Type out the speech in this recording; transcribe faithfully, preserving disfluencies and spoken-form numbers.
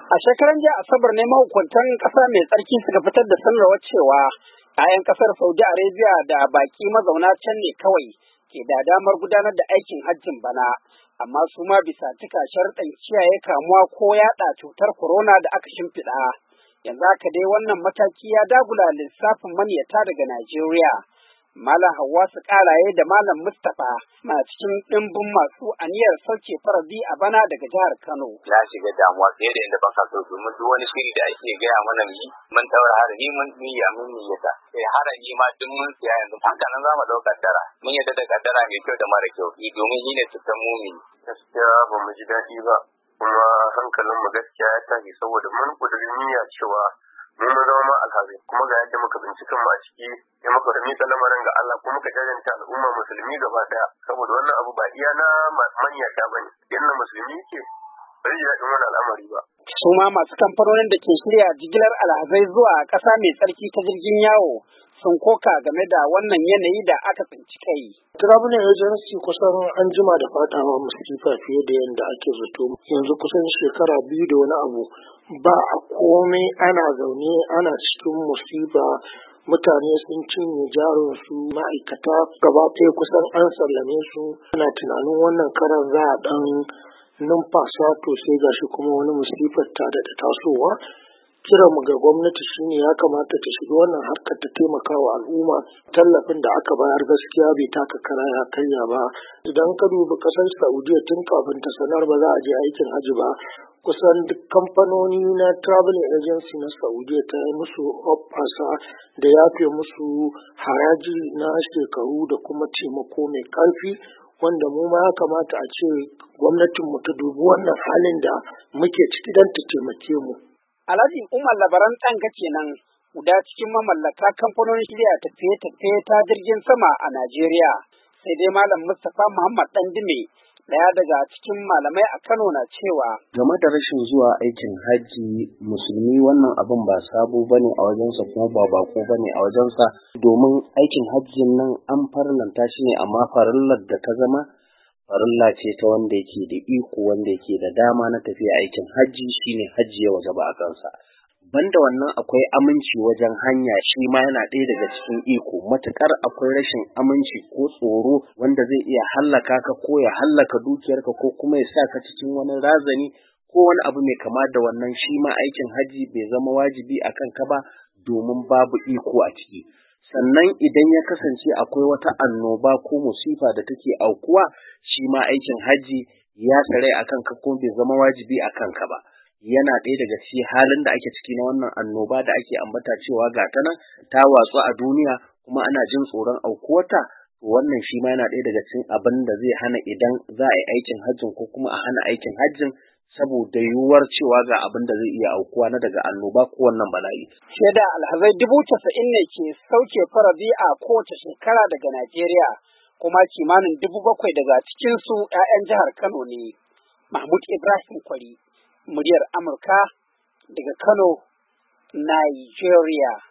A shekaran jiya Asabar ne mahukuntan ƙasa mai tsarki suka fitar da sanarwar cewa ‘ya'yan ƙasar Saudi Arabia da baƙi mazauna can ne kawai ke da damar gudanar da aikin hajjin bana, amma su ma bisa cika sharuɗan kiyaye kamuwa ko yaɗa cutar corona da aka shimfiɗa. Yanzu haka dai wannan mataki ya dagula lissafin maniyata daga Najeriya. Malam Hawwasu Ƙaraye da Malam Mustapha na cikin ɗimbin masu aniyar sauke faradi a bana daga jihar Kano. Na shiga damuwa fiye da yadda ban ka so domin duk wani shiri da ake gaya mana mu yi mun taura harami mun niyya mun niyyata. Sai harami ma duk mun siya yanzu haka nan za mu ɗau kaddara. Mun yadda da kaddara mai kyau da mara kyau domin shi ne cutar mumini. Gaskiya ba mu ji daɗi ba kuma hankalinmu gaskiya ya tashi saboda mun ƙudurin niyya cewa mun zama ma alhazai kuma ga yadda muka binciken ma ciki ya muka da mika lamarin ga Allah kuma muka jajanta al'umma musulmi gaba daya saboda wannan abu ba iya na manyata ba ne yadda musulmi ke bai ji daɗin wani al'amari ba. Su ma masu kamfanonin da ke shirya jigilar alhazai zuwa ƙasa mai tsarki ta jirgin yawo sun koka game da wannan yanayi da aka tsinci kai. Travel agency kusan an jima da fatawa masifa fiye da yadda ake zato yanzu kusan shekara biyu da wani abu ba a komai ana zaune ana cikin musiba mutane sun cinye jarin su ma'aikata gaba ɗaya kusan an sallame su ana tunanin wannan karan za a ɗan numfasa to sai gashi kuma wani musifar ta da tasowa. Kiranmu ga gwamnati shine ya kamata ta shiga wannan harkar ta taimaka wa al'umma tallafin da aka bayar gaskiya bai taka kara ya karya ba. Idan ka dubi ƙasar Saudiya tun kafin ta sanar ba za a je aikin hajji ba kusan duk kamfanoni na travel agency na Saudiya ta yi musu hoɓɓasa da yafe musu haraji na shekaru da kuma taimako mai ƙarfi wanda mu ma ya kamata a ce gwamnatinmu ta dubi wannan halin da muke ciki don ta taimake mu. Alhaji Umar Labaran Ɗanga kenan guda cikin mamallaka kamfanonin shirya tafiye-tafiye ta jirgin sama a Najeriya. Sai dai Malam Mustapha Muhammad Ɗandume ɗaya daga cikin malamai a Kano na cewa. Game da rashin zuwa aikin hajji musulmi wannan abin ba sabo bane a wajensa kuma ba bako bane a wajensa domin aikin hajjin nan an farlanta shi ne amma farillar da ta zama farilla ce ta wanda yake da iko wanda yake da dama na tafiya aikin hajji shine hajji ya wajaba a kansa. Banda wannan akwai aminci wajen hanya shi ma yana ɗaya daga cikin iko matukar akwai rashin aminci ko tsoro wanda zai iya hallaka ka ko ya hallaka dukiyarka ko kuma ya sa ka cikin wani razani ko wani abu mai kama da wannan shi ma aikin hajji bai zama wajibi a kanka ba domin babu iko a ciki. Sannan idan ya kasance akwai wata annoba ko musifa da take aukuwa shi ma aikin hajji ya tsare a kanka ko bai zama wajibi a kanka ba. Yana ɗaya daga cikin halin da ake ciki na wannan annoba da ake ambata cewa ga ta nan ta watsu a duniya kuma ana jin tsoron aukuwarta to wannan shi ma yana ɗaya daga cikin abin da zai hana idan za a yi aikin hajjin ko kuma a hana aikin hajjin saboda yiwuwar cewa ga abin da zai iya aukuwa na daga annoba ko wannan bala'i. Shaida alhazai dubu casa'in ne ke sauke faradi a kowace shekara daga Najeriya kuma kimanin dubu bakwai daga cikinsu ‘ya'yan jihar Kano ne. Mahmud Ibrahim Kwari, muryar Amurka daga Kano, Nigeria.